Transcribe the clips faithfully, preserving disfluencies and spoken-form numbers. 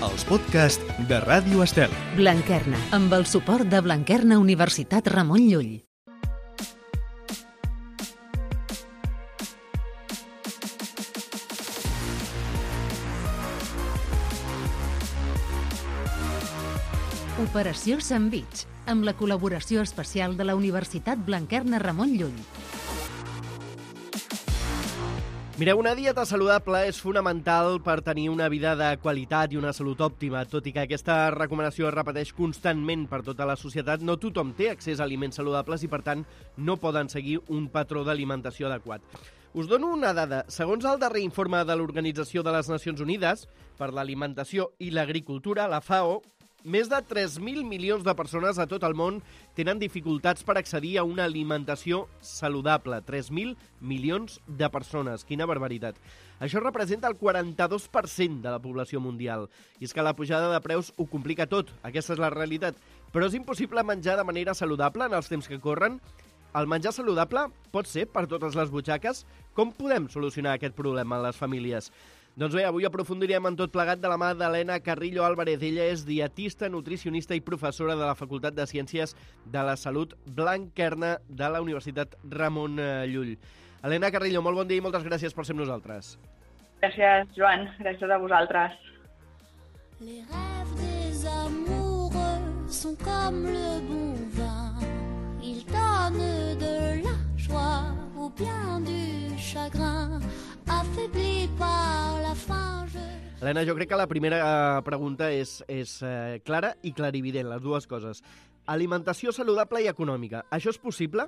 els podcasts de Ràdio Estel. Blanquerna, amb el suport de Blanquerna Universitat Ramon Llull. Operació Sandvitx, amb la col·laboració especial de la Universitat Blanquerna Ramon Llull. Mireu, una dieta saludable és fonamental per tenir una vida de qualitat i una salut òptima. Tot i que aquesta recomanació es repeteix constantment per tota la societat, no tothom té accés a aliments saludables i, per tant, no poden seguir un patró d'alimentació adequat. Us dono una dada. Segons el darrer informe de l'Organització de les Nacions Unides per l'Alimentació i l'Agricultura, la FAO, més de tres mil milions de persones a tot el món tenen dificultats per accedir a una alimentació saludable. tres mil milions de persones. Quina barbaritat. Això representa el quaranta-dos per cent de la població mundial. I és que la pujada de preus ho complica tot. Aquesta és la realitat. Però és impossible menjar de manera saludable en els temps que corren? El menjar saludable pot ser per totes les butxaques? Com podem solucionar aquest problema a les famílies? Doncs bé, avui aprofundirem en tot plegat de la mà d'Helena Carrillo Álvarez. Ella és dietista, nutricionista i professora de la Facultat de Ciències de la Salut Blanquerna de la Universitat Ramon Llull. Helena Carrillo, molt bon dia i moltes gràcies per ser amb nosaltres. Gràcies, Joan. Gràcies a vosaltres. Les rêves des amoureux sont comme le bon vin. Ils donnent de la joie ou bien du chagrin. Affaibli par la faim, je... Helena, jo crec que la primera pregunta és, és eh, clara i clarivident, les dues coses. Alimentació saludable i econòmica. Això és possible?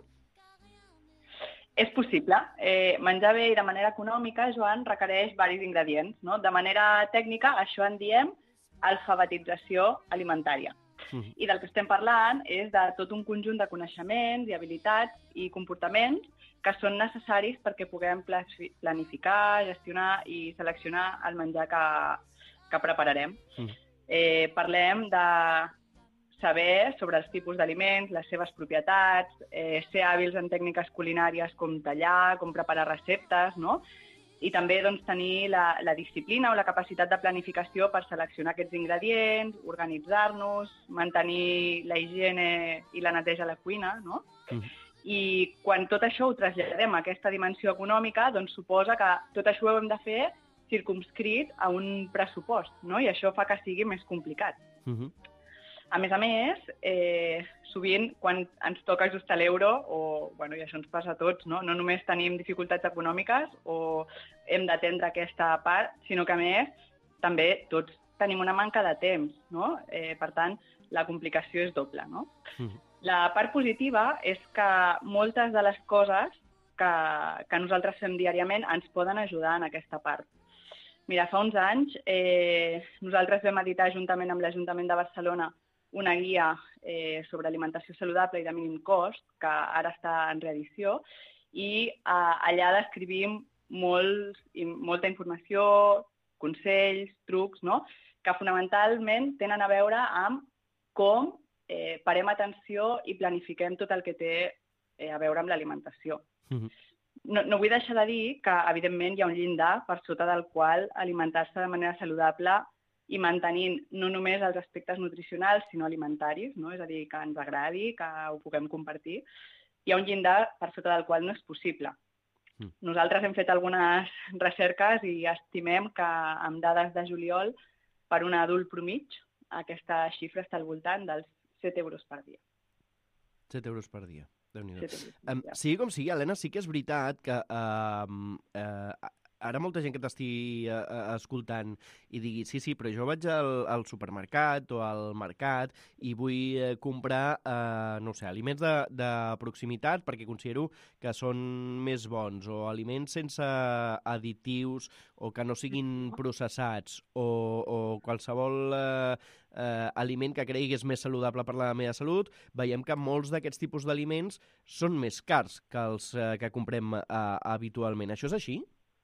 És possible. Eh, menjar bé i de manera econòmica, Joan, requereix diversos ingredients. No? De manera tècnica, això en diem alfabetització alimentària. Mm. I del que estem parlant és de tot un conjunt de coneixements i habilitats i comportaments que són necessaris perquè puguem planificar, gestionar i seleccionar el menjar que, que prepararem. Mm. Eh, parlem de saber sobre els tipus d'aliments, les seves propietats, eh, ser hàbils en tècniques culinàries com tallar, com preparar receptes, no? I també doncs, tenir la, la disciplina o la capacitat de planificació per seleccionar aquests ingredients, organitzar-nos, mantenir la higiene i la neteja a la cuina, no? Mm. I quan tot això ho traslladem a aquesta dimensió econòmica, doncs suposa que tot això ho hem de fer circumscrit a un pressupost, no? I això fa que sigui més complicat. Mm-hmm. A més a més, eh, sovint quan ens toca ajustar l'euro, o bueno, i això ens passa a tots, no? No només tenim dificultats econòmiques o hem d'atendre aquesta part, sinó que a més també tots tenim una manca de temps, no? Eh, per tant, la complicació és doble, no? Mm-hmm. La part positiva és que moltes de les coses que, que nosaltres fem diàriament ens poden ajudar en aquesta part. Mira, fa uns anys eh, nosaltres vam editar juntament amb l'Ajuntament de Barcelona una guia eh, sobre alimentació saludable i de mínim cost, que ara està en reedició, i eh, allà descrivim molts, molta informació, consells, trucs, no? Que fonamentalment tenen a veure amb com Eh, parem atenció i planifiquem tot el que té eh, a veure amb l'alimentació. Mm-hmm. No, no vull deixar de dir que, evidentment, hi ha un llindar per sota del qual alimentar-se de manera saludable i mantenint no només els aspectes nutricionals, sinó alimentaris, no? És a dir, que ens agradi, que ho puguem compartir. Hi ha un llindar per sota del qual no és possible. Mm. Nosaltres hem fet algunes recerques i estimem que amb dades de juliol, per un adult promig, aquesta xifra està al voltant dels set euros per dia. set euros per dia. Déu-n'hi-do. Um, sigui com sigui, Helena, sí que és veritat que uh, uh, ara molta gent que t'estigui uh, uh, escoltant i digui, sí, sí, però jo vaig al, al supermercat o al mercat i vull uh, comprar, uh, no sé, aliments de, de proximitat perquè considero que són més bons, o aliments sense additius o que no siguin processats, o, o qualsevol uh, uh, aliment que cregui que és més saludable per la meva salut. Veiem que molts d'aquests tipus d'aliments són més cars que els uh, que comprem uh, habitualment. Això és així?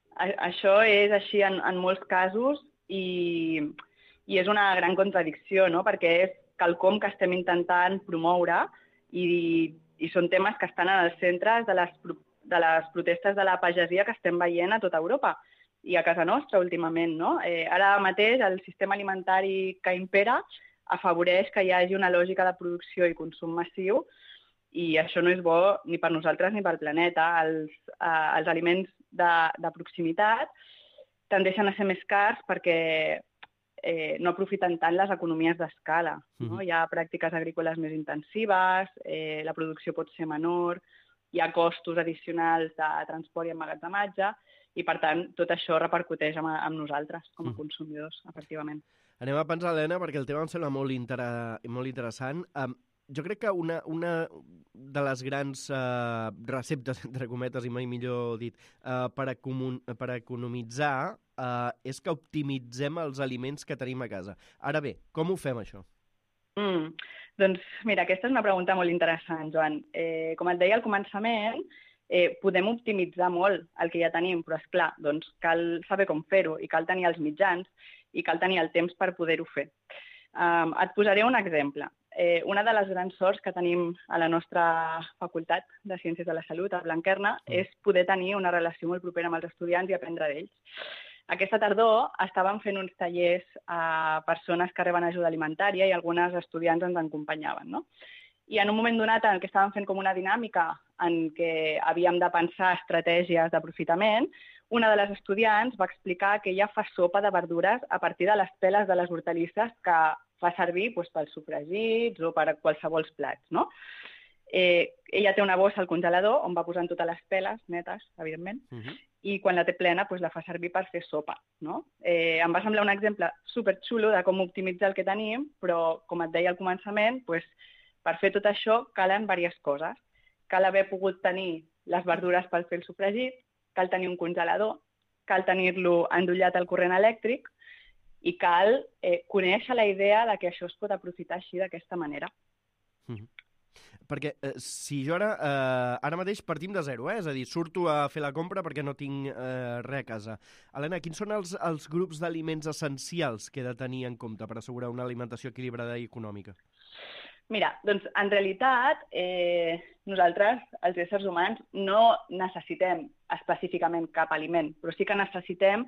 Això és així en, en molts casos i, i és una gran contradicció, no? Perquè és quelcom que estem intentant promoure i, i són temes que estan en els centres de les, de les protestes de la pagesia que estem veient a tota Europa. i a casa nostra últimament, no? Eh, ara mateix el sistema alimentari que impera afavoreix que hi hagi una lògica de producció i consum massiu i això no és bo ni per nosaltres ni pel planeta. Els, eh, els aliments de, de proximitat tendeixen a ser més cars perquè eh, no aprofiten tant les economies d'escala. No? Mm-hmm. Hi ha pràctiques agrícoles més intensives, eh, la producció pot ser menor, hi ha costos addicionals de transport i emmagatzematge, i, per tant, tot això repercuteix amb, amb nosaltres, com a consumidors, efectivament. Anem a pensar, Helena, perquè el tema em sembla molt, inter... molt interessant. Um, jo crec que una, una de les grans uh, receptes, entre cometes, i mai millor dit, uh, per, a comun... per a economitzar uh, és que optimitzem els aliments que tenim a casa. Ara bé, com ho fem, això? Mm, doncs, mira, aquesta és una pregunta molt interessant, Joan. Eh, com et deia al començament, Eh, podem optimitzar molt el que ja tenim, però, esclar, doncs cal saber com fer-ho i cal tenir els mitjans i cal tenir el temps per poder-ho fer. Um, et posaré un exemple. Eh, una de les grans sorts que tenim a la nostra Facultat de Ciències de la Salut, a Blanquerna, mm. és poder tenir una relació molt propera amb els estudiants i aprendre d'ells. Aquesta tardor estàvem fent uns tallers a persones que reben ajuda alimentària i algunes estudiants ens acompanyaven, no? I en un moment donat en què estàvem fent com una dinàmica en què havíem de pensar estratègies d'aprofitament, una de les estudiants va explicar que ella fa sopa de verdures a partir de les peles de les hortalisses que fa servir doncs, pels sofregits o per qualsevol plats. No? Eh, ella té una bossa al congelador on va posant totes les peles netes, evidentment, uh-huh. i quan la té plena doncs, la fa servir per fer sopa. No? Eh, em va semblar un exemple superxulo de com optimitzar el que tenim, però, com et deia al començament, doncs, per fer tot això calen diverses coses. Cal haver pogut tenir les verdures per fer el sofregit, cal tenir un congelador, cal tenir-lo endollat al corrent elèctric i cal eh, conèixer la idea de que això es pot aprofitar així d'aquesta manera. Mm-hmm. Perquè eh, si jo ara, eh, ara mateix partim de zero, eh? És a dir, surto a fer la compra perquè no tinc eh, res a casa. Helena, quins són els, els grups d'aliments essencials que he de tenir en compte per assegurar una alimentació equilibrada i econòmica? Mira, doncs en realitat eh, nosaltres, els éssers humans, no necessitem específicament cap aliment, però sí que necessitem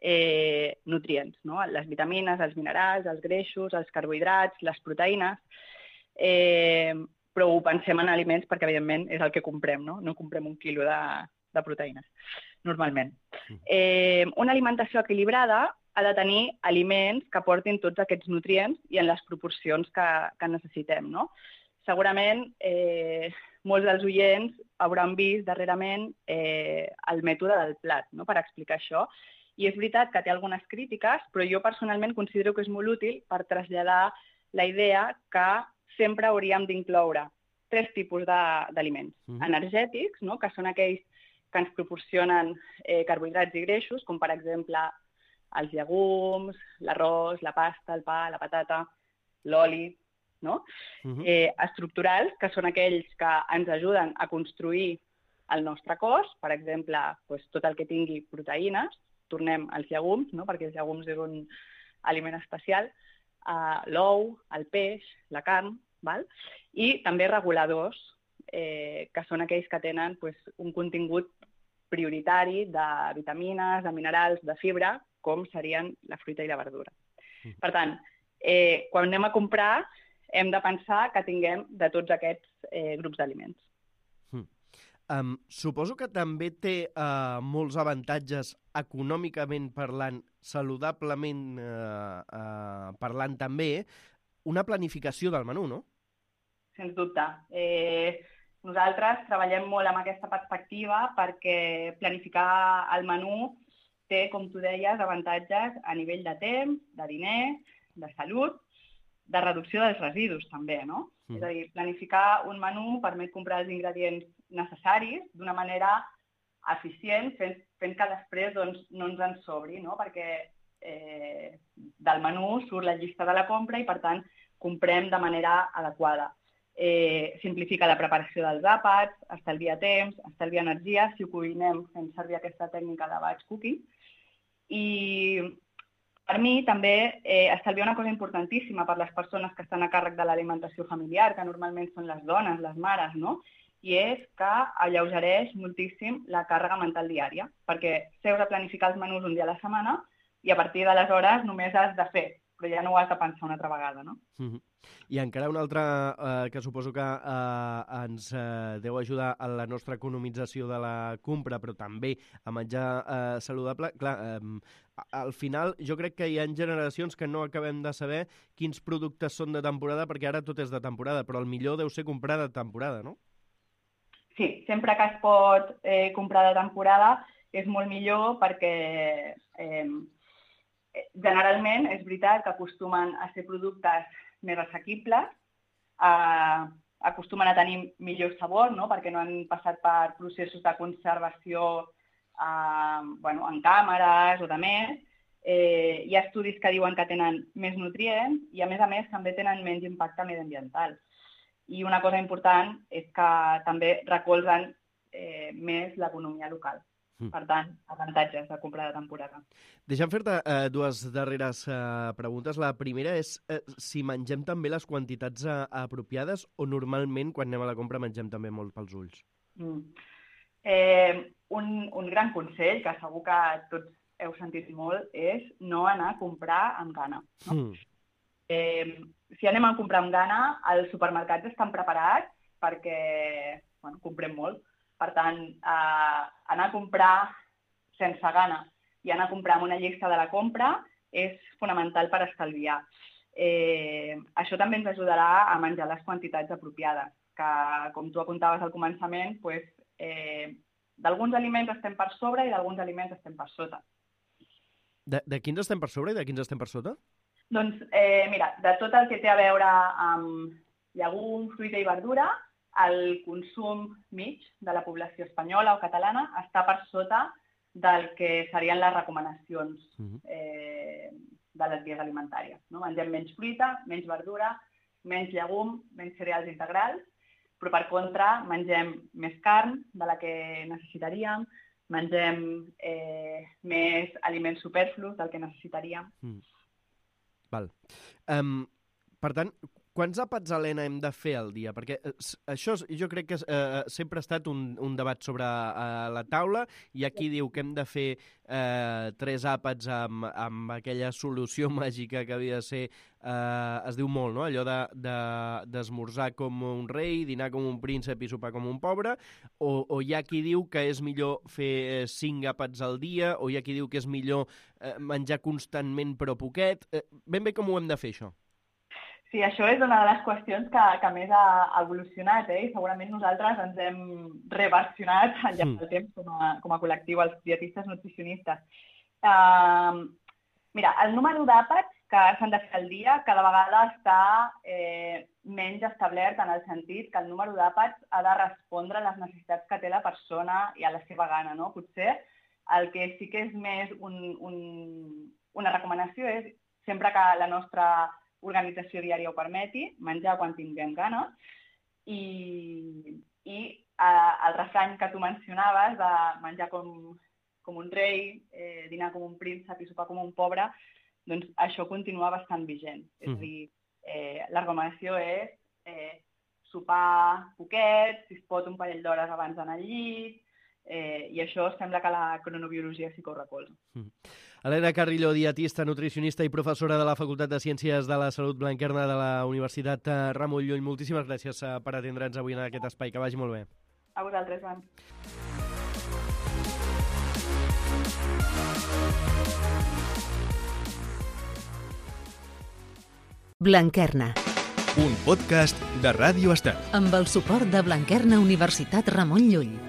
eh, nutrients, no? Les vitamines, els minerals, els greixos, els carbohidrats, les proteïnes, eh, però ho pensem en aliments perquè, evidentment, és el que comprem, no? No comprem un quilo de, de proteïnes, normalment. Eh, una alimentació equilibrada ha de tenir aliments que portin tots aquests nutrients i en les proporcions que, que necessitem. No? Segurament eh, molts dels oients hauran vist darrerament eh, el mètode del plat, no? Per explicar això. I és veritat que té algunes crítiques, però jo personalment considero que és molt útil per traslladar la idea que sempre hauríem d'incloure tres tipus d'aliments. Mm. Energètics, no? Que són aquells que ens proporcionen eh, carbohidrats i greixos, com per exemple els llegums, l'arròs, la pasta, el pa, la patata, l'oli, no? Uh-huh. eh, estructurals, que són aquells que ens ajuden a construir el nostre cos, per exemple, doncs, tot el que tingui proteïnes, tornem als llegums, no? Perquè els llegums és un aliment especial, uh, l'ou, el peix, la carn, val? I també reguladors, eh, que són aquells que tenen doncs, un contingut prioritari de vitamines, de minerals, de fibra, com serien la fruita i la verdura. Per tant, eh, quan anem a comprar, hem de pensar que tinguem de tots aquests eh, grups d'aliments. Mm. Um, suposo que també té uh, molts avantatges econòmicament parlant, saludablement uh, uh, parlant també, una planificació del menú, no? Sens dubte. Eh, nosaltres treballem molt amb aquesta perspectiva perquè planificar el menú té, com tu deies, avantatges a nivell de temps, de diners, de salut, de reducció dels residus també, no? Mm. És a dir, planificar un menú permet comprar els ingredients necessaris d'una manera eficient, fent, fent que després doncs, no ens en sobri, no? Perquè eh, del menú surt la llista de la compra i, per tant, comprem de manera adequada. Eh, simplifica la preparació dels àpats, estalvia temps, estalvia energia, si ho cuinem fent servir aquesta tècnica de batch cooking. I per mi també eh, estalvia una cosa importantíssima per les persones que estan a càrrec de l'alimentació familiar, que normalment són les dones, les mares, no? i és que alleugereix moltíssim la càrrega mental diària, perquè seus a planificar els menús un dia a la setmana i a partir d'aleshores només has de fer, però ja no ho has de pensar una altra vegada, no? Mm-hmm. I encara una altra eh, que suposo que eh, ens eh, deu ajudar a la nostra economització de la compra, però també a menjar eh, saludable. Clar, eh, al final jo crec que hi ha generacions que no acabem de saber quins productes són de temporada, perquè ara tot és de temporada, però el millor deu ser comprar de temporada, no? Sí, sempre que es pot eh, comprar de temporada és molt millor perquè eh, generalment és veritat que acostumen a ser productes més assequibles, eh, acostumen a tenir millor sabor, no? Perquè no han passat per processos de conservació eh, bueno, en càmeres o de més. Eh, hi ha estudis que diuen que tenen més nutrients i, a més a més, també tenen menys impacte mediambiental. I una cosa important és que també recolzen eh, més l'economia local. Per tant, avantatges de comprar de temporada. Deixa'm fer-te eh, dues darreres eh, preguntes. La primera és eh, si mengem també les quantitats eh, apropiades o normalment quan anem a la compra mengem també molt pels ulls? Mm. Eh, un, un gran consell, que segur que tots heu sentit molt, és no anar a comprar amb gana. No? Mm. Eh, si anem a comprar amb gana, els supermercats estan preparats perquè bueno, comprem molt. Per tant, eh, anar a comprar sense gana i anar a comprar amb una llista de la compra és fonamental per estalviar. Eh, això també ens ajudarà a menjar les quantitats apropiades, que, com tu apuntaves al començament, pues, eh, d'alguns aliments estem per sobre i d'alguns aliments estem per sota. De, de quins estem per sobre i de quins estem per sota? Doncs, eh, mira, de tot el que té a veure amb llegum, fruita i verdura, el consum mig de la població espanyola o catalana està per sota del que serien les recomanacions eh, de les guies alimentàries. No? Mengem menys fruita, menys verdura, menys llegum, menys cereals integrals, però per contra mengem més carn de la que necessitaríem, mengem eh, més aliments superflus del que necessitaríem. Mm. Val. Um, per tant, quants àpats, Helena, hem de fer al dia? Perquè això jo crec que eh, sempre ha estat un, un debat sobre eh, la taula i aquí diu que hem de fer eh, tres àpats amb, amb aquella solució màgica que havia de ser, eh, es diu molt, no? Allò de, de, d'esmorzar com un rei, dinar com un príncep i sopar com un pobre, o, o hi ha qui diu que és millor fer cinc àpats al dia, o hi ha qui diu que és millor eh, menjar constantment però poquet. Eh, ben bé com ho hem de fer, això? Sí, això és una de les qüestions que, que més ha evolucionat, eh? I segurament nosaltres ens hem reversionat al llarg del temps com a, com a col·lectiu, els dietistes nutricionistes. Uh, mira, el número d'àpats que s'han de fer al dia cada vegada està eh, menys establert en el sentit que el número d'àpats ha de respondre a les necessitats que té la persona i a la seva gana, no? Potser el que sí que és més un, un, una recomanació és sempre que la nostra organització diària ho permeti, menjar quan tinguem gana, i, i eh, el refrany que tu mencionaves de menjar com, com un rei, eh, dinar com un príncep i sopar com un pobre, doncs això continua bastant vigent. Mm. És a dir, eh, la recomanació és eh, sopar poquet, si es pot un parell d'hores abans d'anar al llit, eh, i això sembla que la cronobiologia sí que ho recolza. Mm. Helena Carrillo, dietista, nutricionista i professora de la Facultat de Ciències de la Salut Blanquerna de la Universitat Ramon Llull. Moltíssimes gràcies per atendre'ns avui en aquest espai. Que vagi molt bé. A vosaltres, Joan. Blanquerna. Un podcast de Ràdio Estel. Amb el suport de Blanquerna Universitat Ramon Llull.